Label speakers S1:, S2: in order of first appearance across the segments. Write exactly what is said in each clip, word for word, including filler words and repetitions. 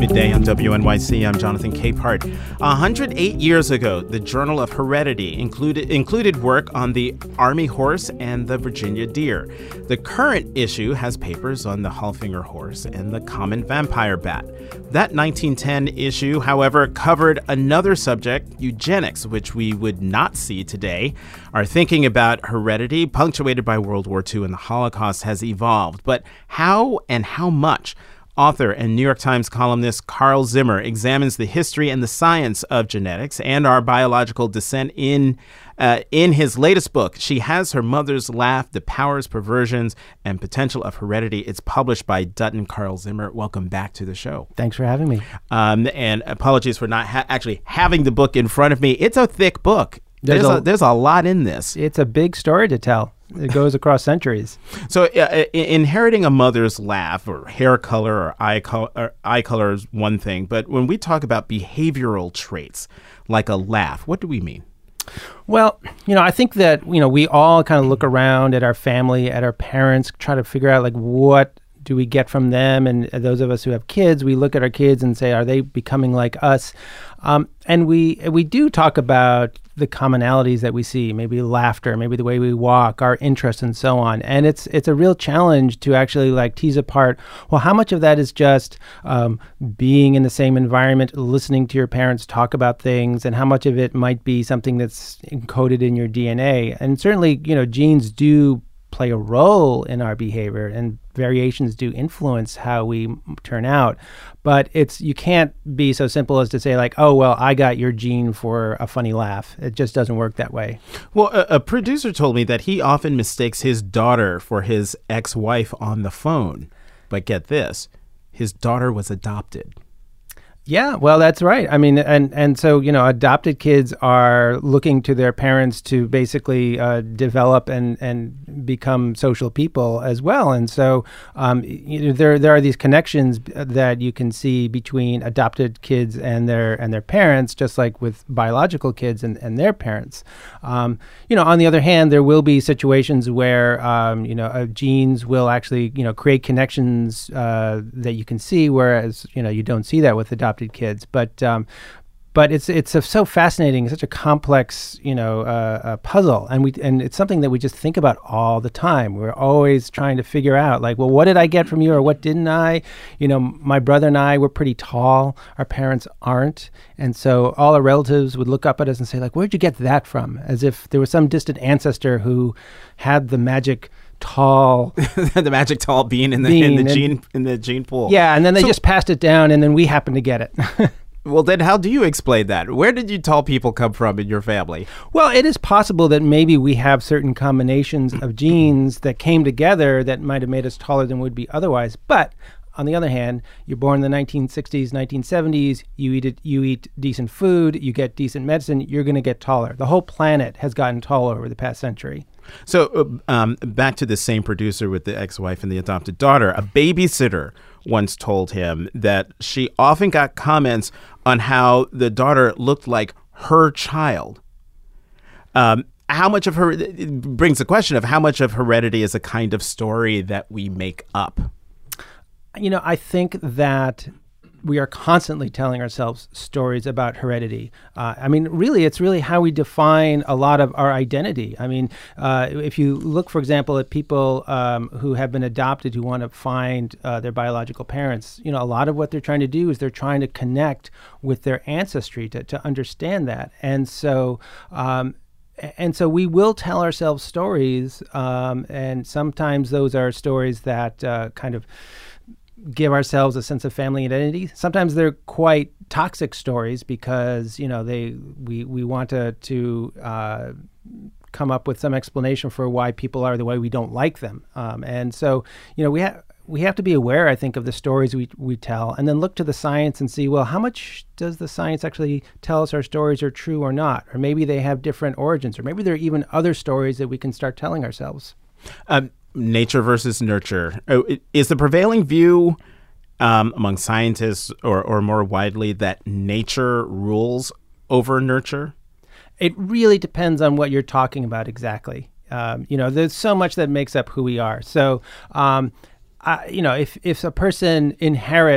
S1: Midday on W N Y C. I'm Jonathan Capehart. one hundred eight years ago, the Journal of Heredity included included work on the Army horse and the Virginia deer. The current issue has papers on the Hallfinger horse and the common vampire bat. That nineteen ten issue, however, covered another subject, eugenics, which we would not see today. Our thinking about heredity, punctuated by World War Two and the Holocaust, has evolved. But how and how much? Author and New York Times columnist Carl Zimmer examines the history and the science of genetics and our biological descent in uh, in his latest book, She Has Her Mother's Laugh, The Powers, Perversions, and Potential of Heredity. It's published by Dutton. Carl Zimmer, welcome back to the show.
S2: Thanks for having me.
S1: Um, and apologies for not ha- actually having the book in front of me. It's a thick book.
S2: There's,
S1: there's,
S2: a,
S1: a, there's a lot in this.
S2: It's a big story to tell. It goes across centuries.
S1: So uh, inheriting a mother's laugh or hair color or eye, color, or eye color is one thing. But when we talk about behavioral traits like a laugh, what do we mean?
S2: Well, you know, I think that, you know, we all kind of look around at our family, at our parents, try to figure out like what do we get from them? And those of us who have kids, we look at our kids and say, are they becoming like us? Um, and we we do talk about the commonalities that we see, maybe laughter, maybe the way we walk, our interests, and so on. And it's it's a real challenge to actually like tease apart, well, how much of that is just um, being in the same environment, listening to your parents talk about things, and how much of it might be something that's encoded in your D N A. And certainly, you know, genes do play a role in our behavior, and variations do influence how we turn out. But it's you can't be so simple as to say like, oh, well, I got your gene for a funny laugh. It just doesn't work that way.
S1: Well, a, a producer told me that he often mistakes his daughter for his ex-wife on the phone. But get this, his daughter was adopted.
S2: Yeah, well, that's right. I mean, and, and so, you know, adopted kids are looking to their parents to basically uh, develop and, and become social people as well. And so um, you know, there there are these connections that you can see between adopted kids and their and their parents, just like with biological kids and, and their parents. Um, you know, on the other hand, there will be situations where, um, you know, uh, genes will actually, you know, create connections uh, that you can see, whereas, you know, you don't see that with adopted kids, but um, but it's it's a, so fascinating. It's such a complex, you know, uh, uh, puzzle, and we and it's something that we just think about all the time. We're always trying to figure out, like, well, what did I get from you, or what didn't I? You know, my brother and I were pretty tall. Our parents aren't, and so all our relatives would look up at us and say, like, where'd you get that from? As if there was some distant ancestor who had the magic tall
S1: the magic tall bean in the
S2: bean
S1: in the
S2: and,
S1: gene in the gene pool.
S2: Yeah, and then they
S1: so,
S2: just passed it down, and then we happened to get it.
S1: Well, then how do you explain that? Where did you tall people come from in your family?
S2: Well, it is possible that maybe we have certain combinations of genes that came together that might have made us taller than would be otherwise. But on the other hand, you're born in the nineteen sixties, nineteen seventies, you eat it, you eat decent food, you get decent medicine, you're going to get taller. The whole planet has gotten taller over the past century.
S1: So um, back to the same producer with the ex-wife and the adopted daughter, a babysitter once told him that she often got comments on how the daughter looked like her child. Um, how much of her, it brings the question of how much of heredity is a kind of story that we make up?
S2: You know, I think that we are constantly telling ourselves stories about heredity. Uh, I mean, really, it's really how we define a lot of our identity. I mean, uh, if you look, for example, at people um, who have been adopted who want to find uh, their biological parents, you know, a lot of what they're trying to do is they're trying to connect with their ancestry to, to understand that. And so, um, And so we will tell ourselves stories, um, and sometimes those are stories that uh, kind of give ourselves a sense of family identity. Sometimes they're quite toxic stories because, you know, they we we want to to uh, come up with some explanation for why people are the way we don't like them. Um, and so, you know, we have we have to be aware, I think, of the stories we we tell, and then look to the science and see, well, how much does the science actually tell us our stories are true or not? Or maybe they have different origins, or maybe there are even other stories that we can start telling ourselves.
S1: Um, nature versus nurture. Oh, is the prevailing view um, among scientists or, or more widely that nature rules over nurture?
S2: It really depends on what you're talking about exactly. Um, you know, there's so much that makes up who we are. So, um, I, you know, if, if a person inherits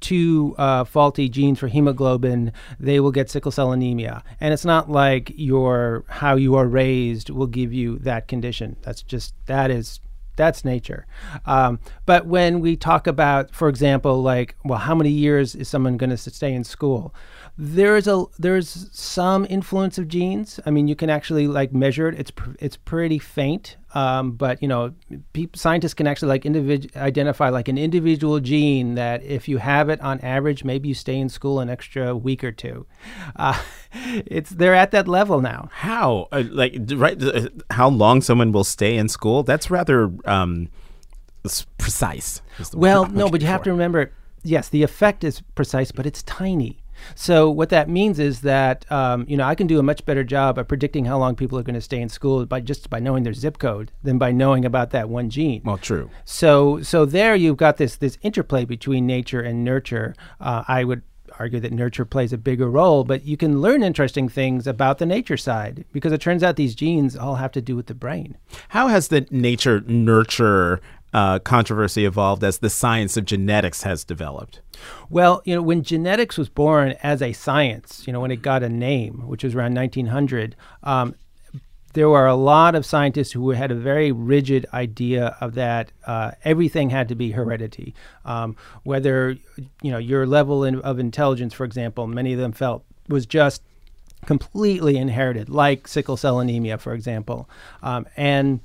S2: two uh, faulty genes for hemoglobin, they will get sickle cell anemia. And it's not like your how you are raised will give you that condition. That's just, that is, that's nature. Um, but when we talk about, for example, like, well, how many years is someone going to stay in school? There's a there's some influence of genes. I mean, you can actually like measure it. It's pr- it's pretty faint, um, but you know, pe- scientists can actually like individ- identify like an individual gene that if you have it on average, maybe you stay in school an extra week or two. Uh, it's they're at that level now.
S1: How uh, like right? Uh, how long someone will stay in school? That's rather um, s- precise. is the
S2: Well,
S1: word I'm
S2: no, but
S1: looking
S2: you have
S1: for.
S2: to remember, yes, the effect is precise, but it's tiny. So what that means is that, um, you know, I can do a much better job of predicting how long people are going to stay in school by just by knowing their zip code than by knowing about that one gene.
S1: Well, true.
S2: So so there you've got this this interplay between nature and nurture. Uh, I would argue that nurture plays a bigger role, but you can learn interesting things about the nature side because it turns out these genes all have to do with the brain.
S1: How has the nature nurture uh, controversy evolved as the science of genetics has developed?
S2: Well, you know, when genetics was born as a science, you know, when it got a name, which was around nineteen hundred, um, there were a lot of scientists who had a very rigid idea of that uh, everything had to be heredity. Um, whether, you know, your level in, of intelligence, for example, many of them felt was just completely inherited, like sickle cell anemia, for example. Um, and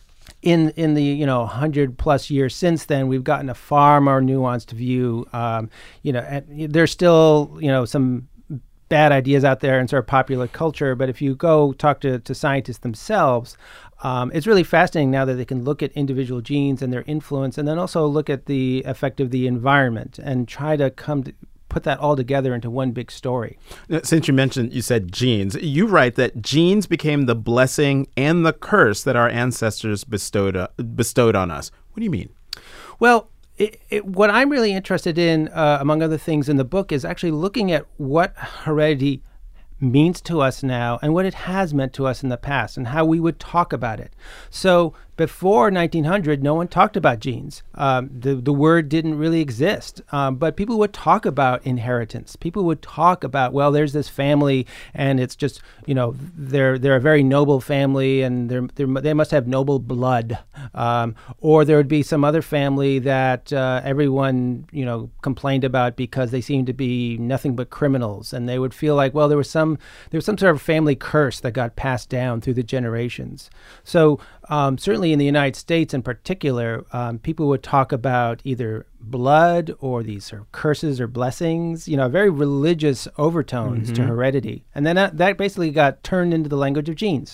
S2: In in the you know hundred plus years since then, we've gotten a far more nuanced view. Um, you know, and there's still you know some bad ideas out there in sort of popular culture, but if you go talk to, to scientists themselves, um, it's really fascinating now that they can look at individual genes and their influence, and then also look at the effect of the environment and try to come to put that all together into one big story.
S1: Since you mentioned, you said genes, you write that genes became the blessing and the curse that our ancestors bestowed uh, bestowed on us. What do you mean?
S2: Well, it, it, what I'm really interested in, uh, among other things in the book, is actually looking at what heredity means to us now and what it has meant to us in the past and how we would talk about it. So before nineteen hundred, no one talked about genes. Um, the, the word didn't really exist, um, but people would talk about inheritance. People would talk about, well, there's this family and it's just, you know, they're they're a very noble family and they're, they're, they must have noble blood. Um, or there would be some other family that uh, everyone, you know, complained about because they seemed to be nothing but criminals. And they would feel like, well, there was some there was some sort of family curse that got passed down through the generations. So um, certainly in the United States in particular, um, people would talk about either blood or these sort of curses or blessings, you know, very religious overtones mm-hmm. to heredity. And then that, that basically got turned into the language of genes.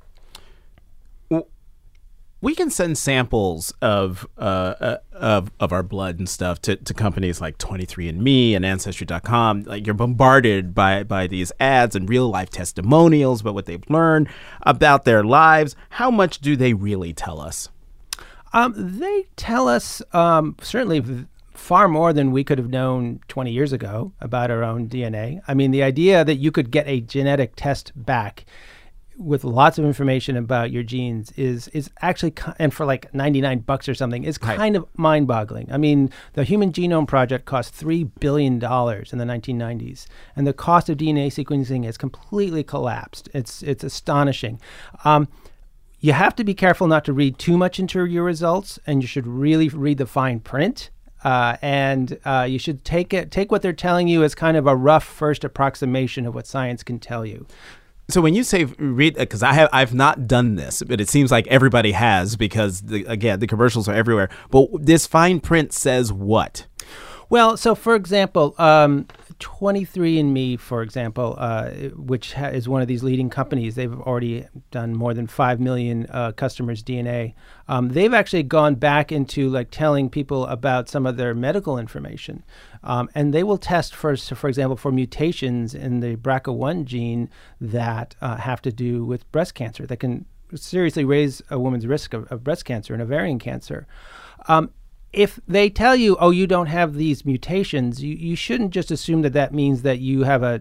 S1: We can send samples of uh, uh, of of our blood and stuff to, to companies like twenty-three and me and Ancestry dot com. Like you're bombarded by, by these ads and real life testimonials about what they've learned about their lives. How much do they really tell us?
S2: Um, they tell us um, certainly v- far more than we could have known twenty years ago about our own D N A. I mean, the idea that you could get a genetic test back with lots of information about your genes is is actually, and for like ninety-nine bucks or something, is kind right. of mind-boggling. I mean, the Human Genome Project cost three billion dollars in the nineteen nineties, and the cost of D N A sequencing has completely collapsed. It's it's astonishing. Um, you have to be careful not to read too much into your results, and you should really read the fine print. Uh, and uh, you should take it take what they're telling you as kind of a rough first approximation of what science can tell you.
S1: So when you say read, because I have I've not done this, but it seems like everybody has because the, again the commercials are everywhere. But this fine print says what?
S2: Well, so for example, um, twenty-three and me, for example, uh, which ha- is one of these leading companies, they've already done more than five million uh, customers' D N A. Um, they've actually gone back into like telling people about some of their medical information. Um, and they will test for, so for example, for mutations in the B R C A one gene that uh, have to do with breast cancer that can seriously raise a woman's risk of, of breast cancer and ovarian cancer. Um, if they tell you, oh, you don't have these mutations, you, you shouldn't just assume that that means that you have a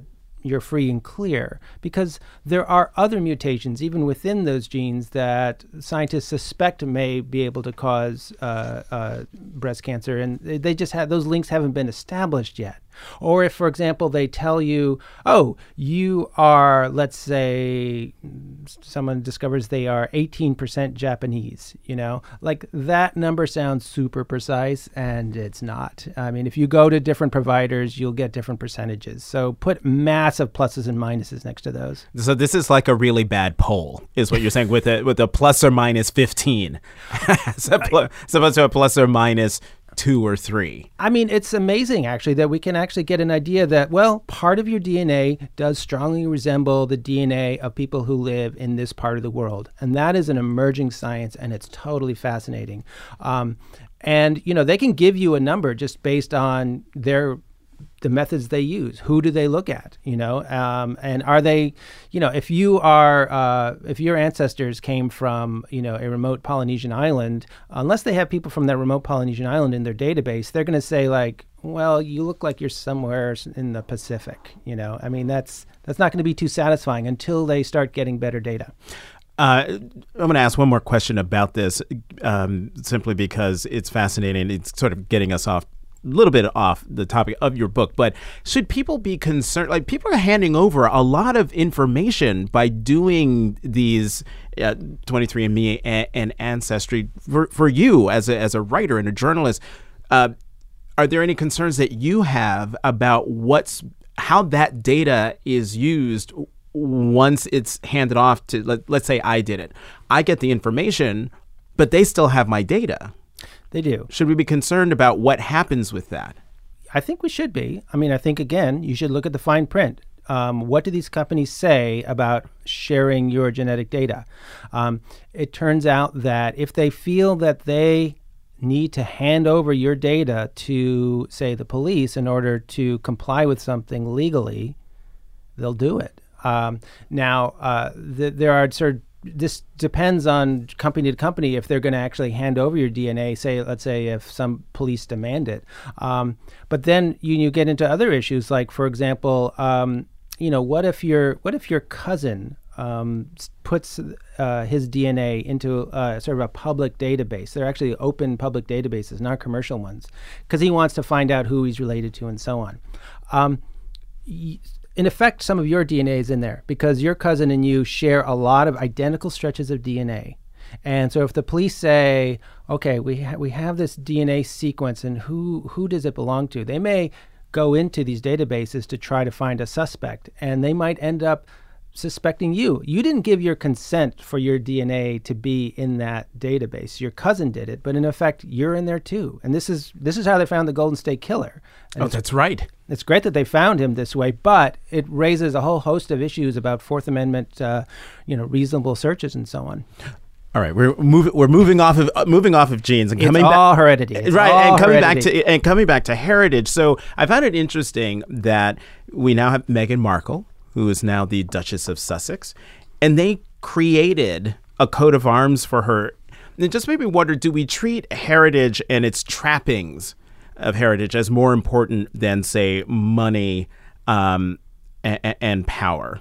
S2: you're free and clear, because there are other mutations even within those genes that scientists suspect may be able to cause uh, uh, breast cancer, and they just have those links haven't been established yet. Or if, for example, they tell you, oh, you are, let's say, someone discovers they are eighteen percent Japanese, you know, like that number sounds super precise, and it's not. I mean, if you go to different providers, you'll get different percentages. So put massive pluses and minuses next to those.
S1: So this is like a really bad poll, is what you're saying, with a, with a plus or minus fifteen, as opposed to a plus or minus two or three.
S2: I mean, it's amazing, actually, that we can actually get an idea that, well, part of your D N A does strongly resemble the D N A of people who live in this part of the world. And that is an emerging science, and it's totally fascinating. Um, and, you know, they can give you a number just based on their the methods they use. Who do they look at, you know? Um, and are they, you know, if you are, uh, if your ancestors came from, you know, a remote Polynesian island, unless they have people from that remote Polynesian island in their database, they're going to say like, well, you look like you're somewhere in the Pacific, you know? I mean, that's, that's not going to be too satisfying until they start getting better data.
S1: Uh, I'm going to ask one more question about this, um, simply because it's fascinating. It's sort of getting us off a little bit off the topic of your book, but should people be concerned? Like, people are handing over a lot of information by doing these uh, twenty-three and me and, and Ancestry. For, for you as a, as a writer and a journalist, uh, are there any concerns that you have about what's how that data is used once it's handed off to, let, let's say I did it. I get the information, but they still have my data.
S2: They do.
S1: Should we be concerned about what happens with that?
S2: I think we should be. I mean, I think, again, you should look at the fine print. Um, what do these companies say about sharing your genetic data? Um, it turns out that if they feel that they need to hand over your data to, say, the police in order to comply with something legally, they'll do it. Um, now, uh, th- there are sort of this depends on company to company if they're going to actually hand over your D N A, say, let's say if some police demand it. Um, but then you, you get into other issues, like, for example, um, you know, what if your what if your cousin um, puts uh, his D N A into uh, sort of a public database? They're actually open public databases, not commercial ones, because he wants to find out who he's related to and so on. Um, y- In effect, some of your D N A is in there because your cousin and you share a lot of identical stretches of D N A. And so if the police say, okay, we ha- we have this D N A sequence, and who who does it belong to? They may go into these databases to try to find a suspect, and they might end up suspecting you. You didn't give your consent for your D N A to be in that database. Your cousin did it, but in effect, you're in there too. And this is this is how they found the Golden State Killer. And
S1: oh, that's right.
S2: It's great that they found him this way, but it raises a whole host of issues about Fourth Amendment, uh, you know, reasonable searches and so on.
S1: All right, we're moving. We're moving off of uh, moving off of genes and
S2: it's
S1: coming
S2: all
S1: back,
S2: heredity, it's
S1: right?
S2: all
S1: and coming
S2: heredity.
S1: back to and coming back to heritage. So I found it interesting that we now have Meghan Markle, who is now the Duchess of Sussex, and they created a coat of arms for her. And it just made me wonder: do we treat heritage and its trappings of heritage as more important than, say, money um, and, and power?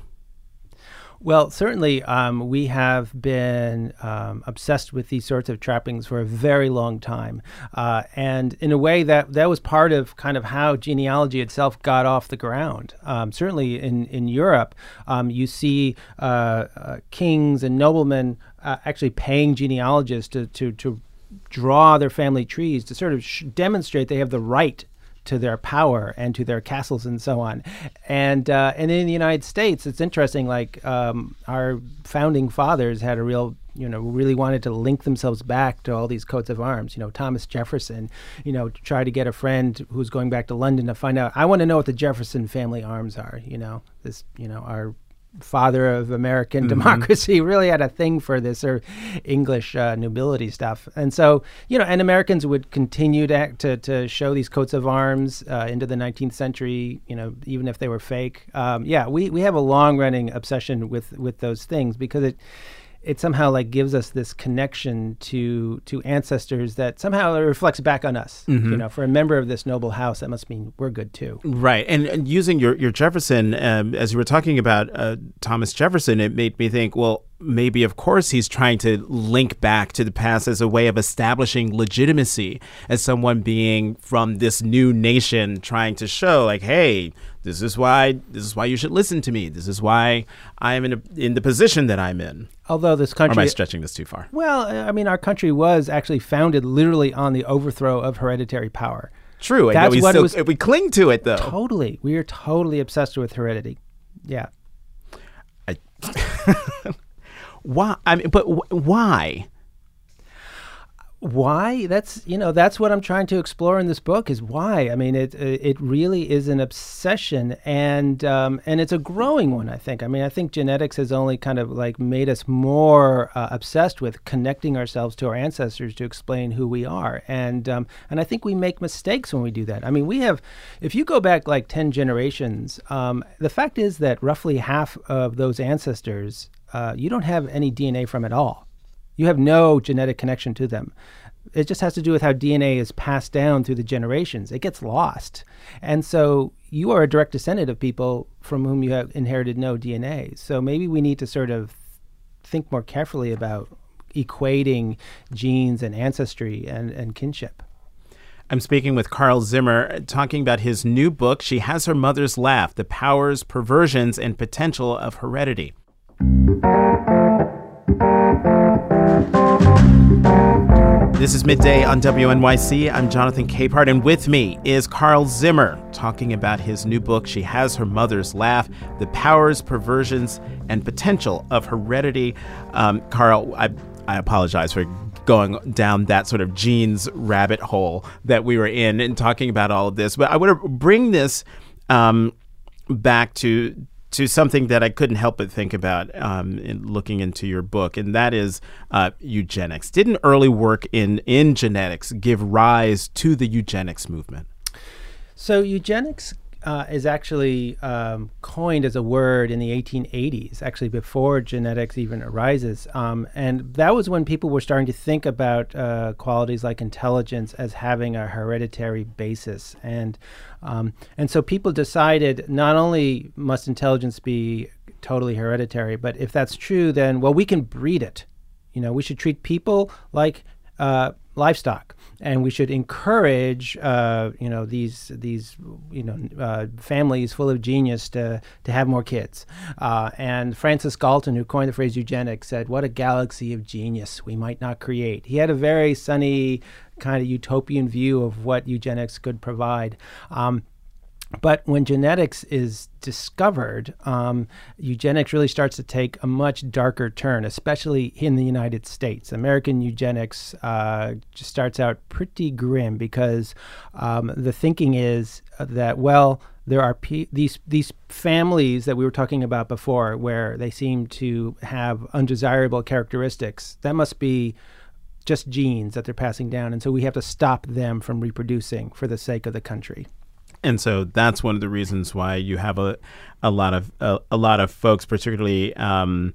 S2: Well, certainly um, we have been um, obsessed with these sorts of trappings for a very long time. Uh, and in a way that that was part of kind of how genealogy itself got off the ground. Um, certainly in, in Europe, um, you see uh, uh, kings and noblemen uh, actually paying genealogists to, to, to draw their family trees to sort of sh- demonstrate they have the right to their power and to their castles and so on. And uh, and in the United States, it's interesting, like um, our founding fathers had a real, you know, really wanted to link themselves back to all these coats of arms. You know, Thomas Jefferson, you know, tried to get a friend who's going back to London to find out, I want to know what the Jefferson family arms are, you know, this, you know, our father of American mm-hmm. democracy really had a thing for this or English uh, nobility stuff. And so, you know, and Americans would continue to to, to show these coats of arms uh, into the nineteenth century, you know, even if they were fake. Um, yeah, we, we have a long running obsession with, with those things because it it somehow like gives us this connection to to ancestors that somehow reflects back on us. Mm-hmm. You know, for a member of this noble house, that must mean we're good too.
S1: Right. And, and using your, your Jefferson, um, as you were talking about uh, Thomas Jefferson, it made me think, well, maybe, of course, he's trying to link back to the past as a way of establishing legitimacy as someone being from this new nation, trying to show like, hey, this is why this is why you should listen to me. This is why I am in a, in the position that I'm in.
S2: Although this country,
S1: or am I stretching this too far?
S2: Well, I mean, our country was actually founded literally on the overthrow of hereditary power.
S1: True. And
S2: That's
S1: we
S2: what
S1: still,
S2: it was.
S1: We cling to it, though.
S2: Totally. We are totally obsessed with heredity. Yeah.
S1: I, why? I mean, but wh- why?
S2: Why? That's, you know, that's what I'm trying to explore in this book is why. I mean, it it really is an obsession, and um, and it's a growing one, I think. I mean, I think genetics has only kind of like made us more uh, obsessed with connecting ourselves to our ancestors to explain who we are. And um, and I think we make mistakes when we do that. I mean, we have, if you go back like ten generations, um, the fact is that roughly half of those ancestors, uh, you don't have any D N A from at all. You have no genetic connection to them. It just has to do with how D N A is passed down through the generations. It gets lost. And so you are a direct descendant of people from whom you have inherited no D N A. So maybe we need to sort of think more carefully about equating genes and ancestry and, and kinship.
S1: I'm speaking with Carl Zimmer, talking about his new book, She Has Her Mother's Laugh, The Powers, Perversions, and Potential of Heredity. This is Midday on W N Y C. I'm Jonathan Capehart, and with me is Carl Zimmer talking about his new book, She Has Her Mother's Laugh, The Powers, Perversions, and Potential of Heredity. Um, Carl, I, I apologize for going down that sort of genes rabbit hole that we were in and talking about all of this, but I want to bring this um, back to to something that I couldn't help but think about um, in looking into your book, and that is uh, eugenics. Didn't early work in, in genetics give rise to the eugenics movement?
S2: So eugenics uh, is actually um, coined as a word in the eighteen eighties, actually before genetics even arises. Um, and that was when people were starting to think about uh, qualities like intelligence as having a hereditary basis. And Um, and so people decided not only must intelligence be totally hereditary, but if that's true, then, well, we can breed it. You know, we should treat people like uh, livestock, and we should encourage, uh, you know, these these you know uh, families full of genius to to have more kids. Uh, and Francis Galton, who coined the phrase eugenics, said, "What a galaxy of genius we might not create." He had a very sunny, kind of utopian view of what eugenics could provide. Um, But when genetics is discovered, um, eugenics really starts to take a much darker turn, especially in the United States. American eugenics uh, just starts out pretty grim because um, the thinking is that, well, there are pe- these these families that we were talking about before where they seem to have undesirable characteristics. That must be just genes that they're passing down, and so we have to stop them from reproducing for the sake of the country.
S1: And so that's one of the reasons why you have a a lot of a, a lot of folks, particularly um,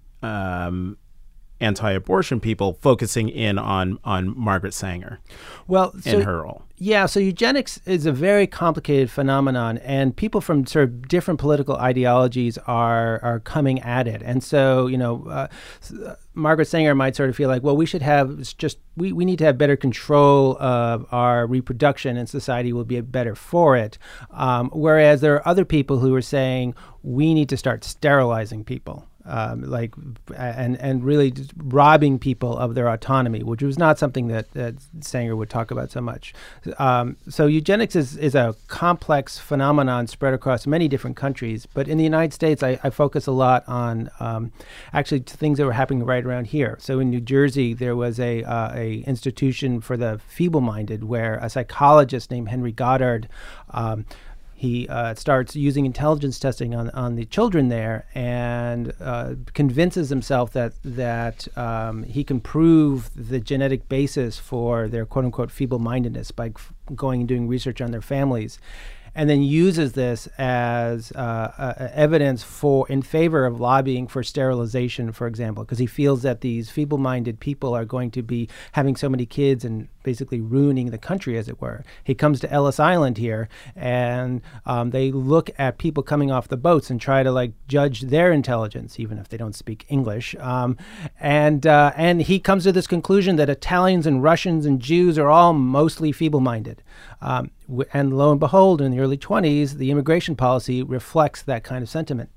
S1: um, anti-abortion people, focusing in on on Margaret Sanger.
S2: Well, so,
S1: and her role.
S2: Yeah, so eugenics is a very complicated phenomenon, and people from sort of different political ideologies are are coming at it. And so, you know, uh, uh, Margaret Sanger might sort of feel like, well, we should have just we, we need to have better control of our reproduction, and society will be better for it. Um, whereas there are other people who are saying we need to start sterilizing people. Um, like and and really just robbing people of their autonomy, which was not something that, that Sanger would talk about so much. Um, so eugenics is, is a complex phenomenon spread across many different countries. But in the United States, I, I focus a lot on um, actually things that were happening right around here. So in New Jersey, there was a uh, a institution for the feeble-minded where a psychologist named Henry Goddard um, He uh, starts using intelligence testing on, on the children there and uh, convinces himself that that um, he can prove the genetic basis for their quote-unquote feeble-mindedness by f- going and doing research on their families. and then uses this as uh, uh, evidence for in favor of lobbying for sterilization, for example, because he feels that these feeble-minded people are going to be having so many kids and basically ruining the country, as it were. He comes to Ellis Island here, and um, they look at people coming off the boats and try to like judge their intelligence, even if they don't speak English. Um, and uh, and he comes to this conclusion that Italians and Russians and Jews are all mostly feeble-minded. Um, w- and lo and behold, in the early twenties, the immigration policy reflects that kind of sentiment.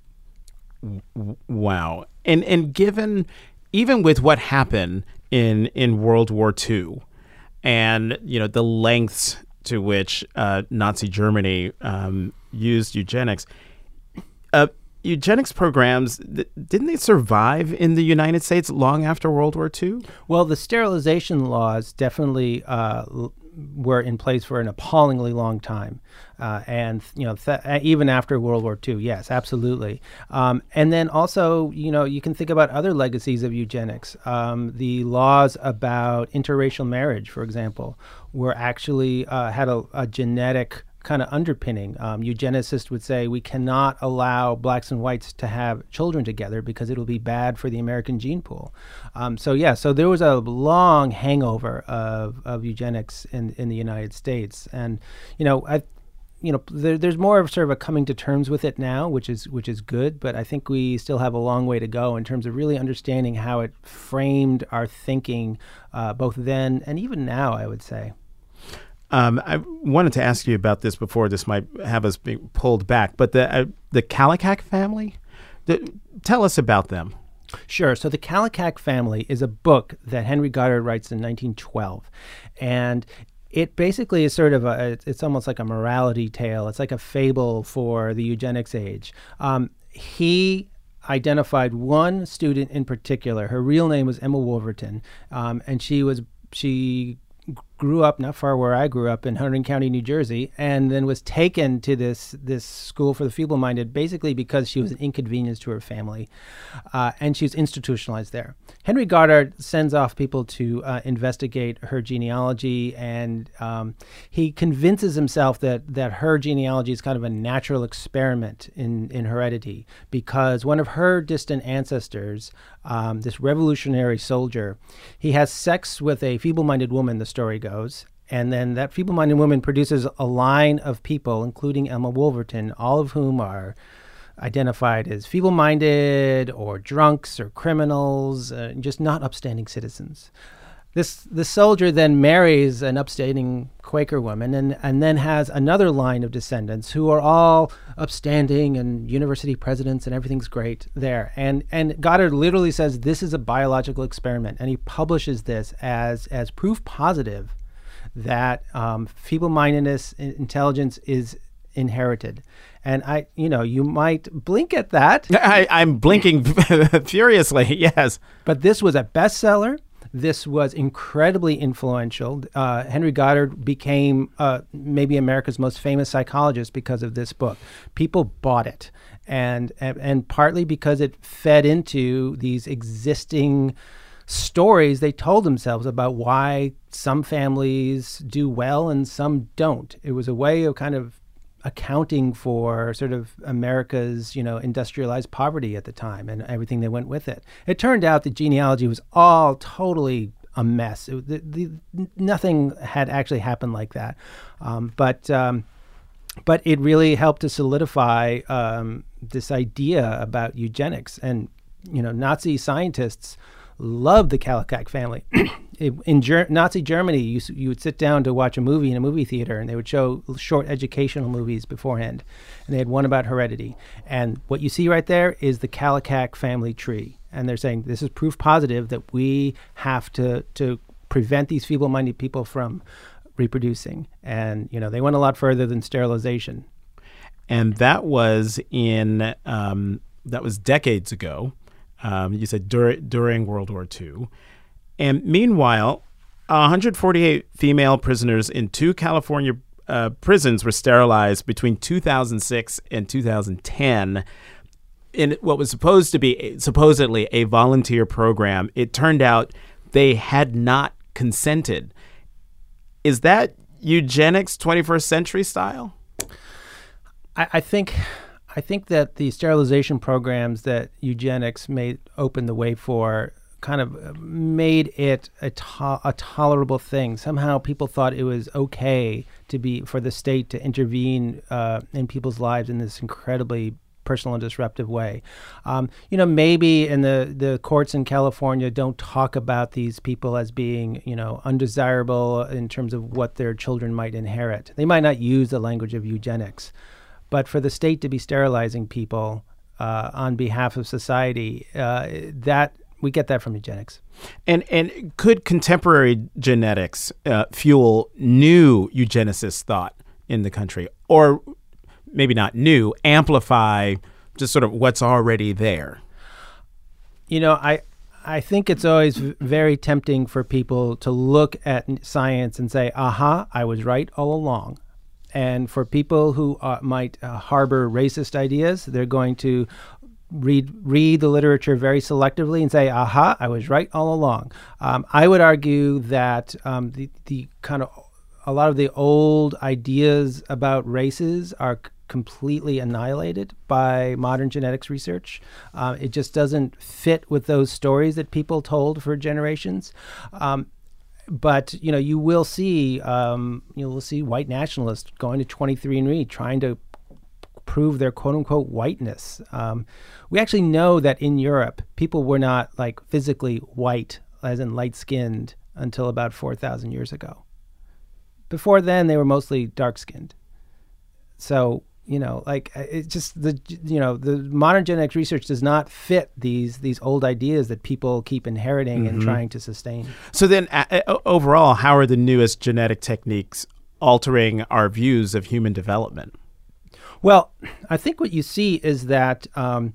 S1: Wow. And and given, even with what happened in in World War Two, and you know the lengths to which uh, Nazi Germany um, used eugenics, uh, eugenics programs, th- didn't they survive in the United States long after World War Two?
S2: Well, the sterilization laws definitely uh, l- were in place for an appallingly long time. Uh, and, you know, th- even after World War Two, yes, absolutely. Um, and then also, you know, you can think about other legacies of eugenics. Um, the laws about interracial marriage, for example, were actually uh, had a, a genetic kind of underpinning. Um, eugenicists would say we cannot allow blacks and whites to have children together because it'll be bad for the American gene pool. Um, so yeah, so there was a long hangover of, of eugenics in, in the United States. And, you know, I, you know, there, there's more of sort of a coming to terms with it now, which is which is good. But I think we still have a long way to go in terms of really understanding how it framed our thinking, uh, both then and even now, I would say.
S1: Um, I wanted to ask you about this before. This might have us be pulled back, but the uh, the Kallikak family, the, tell us about them.
S2: Sure. So the Kallikak family is a book that Henry Goddard writes in nineteen twelve, and it basically is sort of a, it's almost like a morality tale. It's like a fable for the eugenics age. Um, he identified one student in particular. Her real name was Emma Wolverton, um, and she was she. grew up not far where I grew up in Hunterdon County, New Jersey, and then was taken to this this school for the feeble-minded basically because she was an inconvenience to her family, uh, and she was institutionalized there. Henry Goddard sends off people to uh, investigate her genealogy, and um, he convinces himself that that her genealogy is kind of a natural experiment in, in heredity, because one of her distant ancestors, um, this revolutionary soldier, he has sex with a feeble-minded woman, the story goes, and then that feeble-minded woman produces a line of people, including Emma Wolverton, all of whom are identified as feeble-minded or drunks or criminals, uh, just not upstanding citizens. This the soldier then marries an upstanding Quaker woman and, and then has another line of descendants who are all upstanding and university presidents and everything's great there. And and Goddard literally says this is a biological experiment, and he publishes this as as proof positive that um, feeble-mindedness, intelligence is inherited. And I, you know, you might blink at that.
S1: I, I'm blinking furiously, yes.
S2: But this was a bestseller. This was incredibly influential. Uh, Henry Goddard became uh, maybe America's most famous psychologist because of this book. People bought it, and, and and partly because it fed into these existing stories they told themselves about why some families do well and some don't. It was a way of kind of accounting for sort of America's, you know, industrialized poverty at the time and everything that went with it. It turned out the genealogy was all totally a mess. It, the, the, nothing had actually happened like that. Um, but um, but it really helped to solidify um, this idea about eugenics. And, you know, Nazi scientists loved the Kallikak family. In Ger- Nazi Germany, you you would sit down to watch a movie in a movie theater, and they would show short educational movies beforehand, and they had one about heredity. And what you see right there is the Kallikak family tree, and they're saying this is proof positive that we have to to prevent these feeble-minded people from reproducing. And you know, they went a lot further than sterilization.
S1: And that was in um, that was decades ago. Um, you said dur- during World War Two. And meanwhile, one hundred forty-eight female prisoners in two California uh, prisons were sterilized between two thousand six and two thousand ten in what was supposed to be supposedly a volunteer program. It turned out they had not consented. Is that eugenics twenty-first century style?
S2: I, I think I think that the sterilization programs that eugenics made open the way for kind of made it a, to- a tolerable thing. Somehow people thought it was okay to be for the state to intervene uh, in people's lives in this incredibly personal and disruptive way. Um, you know, maybe in the, the courts in California don't talk about these people as being, you know, undesirable in terms of what their children might inherit. They might not use the language of eugenics. But for the state to be sterilizing people uh, on behalf of society, uh, that we get that from eugenics.
S1: And and could contemporary genetics uh, fuel new eugenicist thought in the country, or maybe not new, amplify just sort of what's already there?
S2: You know, I I think it's always v- very tempting for people to look at science and say, "Aha, I was right all along." And for people who uh, might uh, harbor racist ideas, they're going to read read the literature very selectively and say, aha, I was right all along. Um, I would argue that um, the, the kind of a lot of the old ideas about races are c- completely annihilated by modern genetics research. Uh, it just doesn't fit with those stories that people told for generations. Um, But, you know, you will see, um, you will see white nationalists going to twenty-three and me trying to prove their quote unquote whiteness. Um, we actually know that in Europe, people were not like physically white, as in light skinned, until about four thousand years ago. Before then, they were mostly dark skinned. So, you know, like it's just the, you know, the modern genetics research does not fit these these old ideas that people keep inheriting mm-hmm. and trying to sustain.
S1: So then uh, overall, how are the newest genetic techniques altering our views of human development?
S2: Well, I think what you see is that um,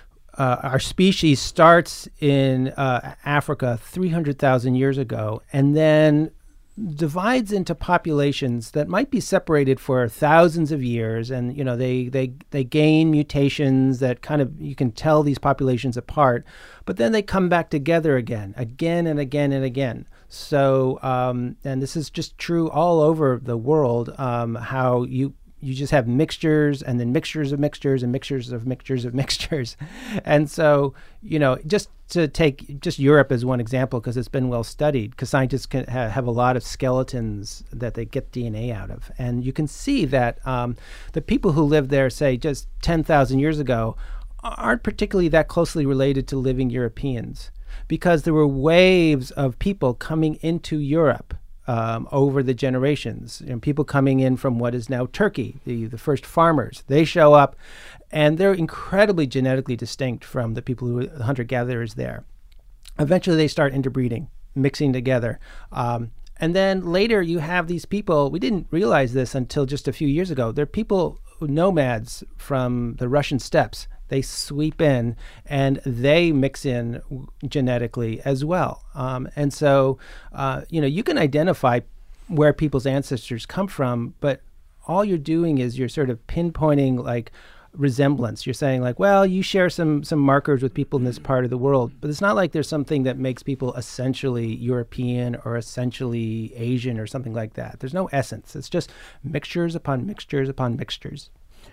S2: uh, our species starts in uh, Africa three hundred thousand years ago and then divides into populations that might be separated for thousands of years, and you know they they they gain mutations that kind of you can tell these populations apart, but then they come back together again, again and again and again. So, um, and this is just true all over the world. Um, how you you just have mixtures and then mixtures of mixtures and mixtures of mixtures of mixtures, and so you know just. To take just Europe as one example, because it's been well studied, because scientists can ha- have a lot of skeletons that they get D N A out of. And you can see that um, the people who lived there, say, just ten thousand years ago, aren't particularly that closely related to living Europeans, because there were waves of people coming into Europe um, over the generations. You know, people coming in from what is now Turkey, the, the first farmers. They show up. And they're incredibly genetically distinct from the people who were the hunter-gatherers there. Eventually, they start interbreeding, mixing together. Um, and then later, you have these people, we didn't realize this until just a few years ago. They're people, nomads from the Russian steppes. They sweep in, and they mix in genetically as well. Um, and so, uh, you know, you can identify where people's ancestors come from, but all you're doing is you're sort of pinpointing, like, resemblance. You're saying like, well, you share some some markers with people in this part of the world, but it's not like there's something that makes people essentially European or essentially Asian or something like that. There's no essence. It's just mixtures upon mixtures upon mixtures.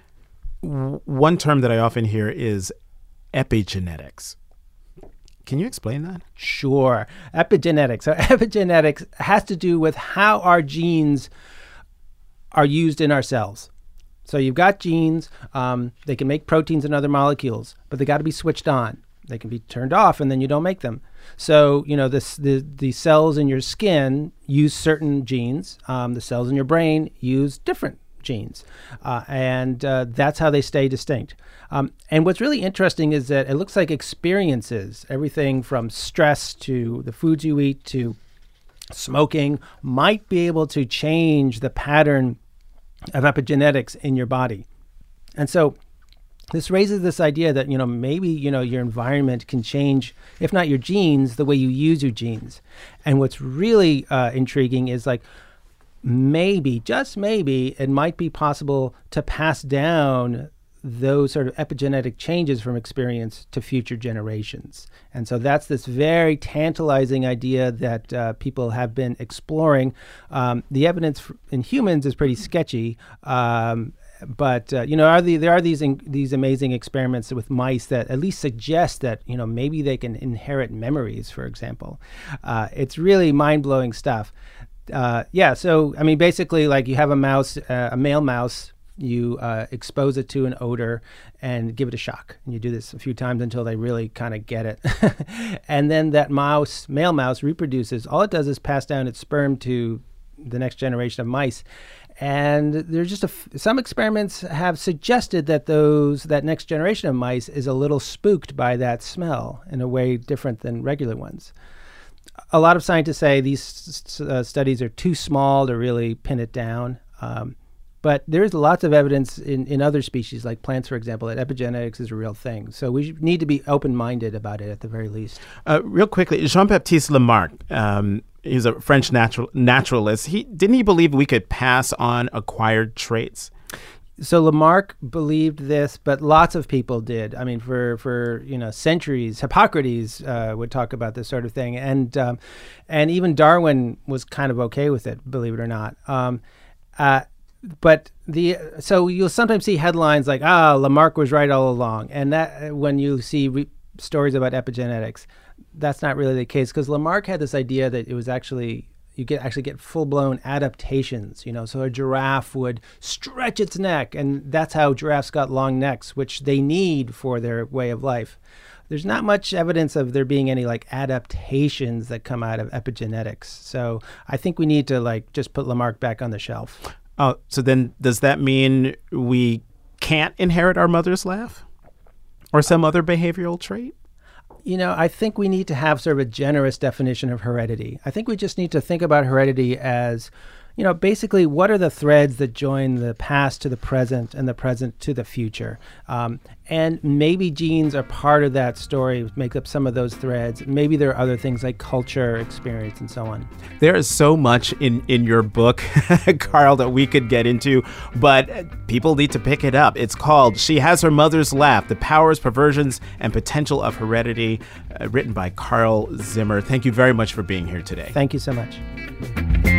S1: One term that I often hear is epigenetics. Can you explain that?
S2: Sure. Epigenetics. So epigenetics has to do with how our genes are used in our cells. So you've got genes, um, they can make proteins and other molecules, but they got to be switched on. They can be turned off and then you don't make them. So, you know, this, the, the cells in your skin use certain genes. Um, the cells in your brain use different genes. Uh, and uh, that's how they stay distinct. Um, and what's really interesting is that it looks like experiences, everything from stress to the foods you eat to smoking, might be able to change the pattern of epigenetics in your body. And so this raises this idea that, you know, maybe, you know, your environment can change, if not your genes, the way you use your genes. And what's really uh, intriguing is like, maybe, just maybe, it might be possible to pass down those sort of epigenetic changes from experience to future generations. And so that's this very tantalizing idea that uh, people have been exploring. Um, the evidence in humans is pretty sketchy, um, but uh, you know, are the, there are these in, these amazing experiments with mice that at least suggest that, you know, maybe they can inherit memories, for example. Uh, it's really mind-blowing stuff. Uh, yeah, so I mean, basically, like you have a mouse, uh, a male mouse. You uh, expose it to an odor and give it a shock. And you do this a few times until they really kind of get it. And then that mouse, male mouse, reproduces. All it does is pass down its sperm to the next generation of mice. And there's just a f- some experiments have suggested that those that next generation of mice is a little spooked by that smell in a way different than regular ones. A lot of scientists say these uh, studies are too small to really pin it down. Um, But there's lots of evidence in, in other species, like plants, for example, that epigenetics is a real thing. So we need to be open-minded about it at the very least.
S1: Uh, real quickly, Jean-Baptiste Lamarck, um, he's a French natural, naturalist. He didn't he believe we could pass on acquired traits?
S2: So Lamarck believed this, but lots of people did. I mean, for, for you know centuries, Hippocrates uh, would talk about this sort of thing, and um, and even Darwin was kind of okay with it, believe it or not. Um, uh, But the so you'll sometimes see headlines like, ah, Lamarck was right all along. And that when you see re- stories about epigenetics, that's not really the case, because Lamarck had this idea that it was actually, you get actually get full-blown adaptations, you know, so a giraffe would stretch its neck, and that's how giraffes got long necks, which they need for their way of life. There's not much evidence of there being any like adaptations that come out of epigenetics. So I think we need to like just put Lamarck back on the shelf.
S1: Oh, so then does that mean we can't inherit our mother's laugh or some other behavioral trait?
S2: You know, I think we need to have sort of a generous definition of heredity. I think we just need to think about heredity as, you know, basically what are the threads that join the past to the present and the present to the future? Um, and maybe genes are part of that story, make up some of those threads. Maybe there are other things like culture, experience, and so on.
S1: There is so much in, in your book, Carl, that we could get into, but people need to pick it up. It's called She Has Her Mother's Laugh, The Powers, Perversions, and Potential of Heredity, uh, written by Carl Zimmer. Thank you very much for being here today.
S2: Thank you so much.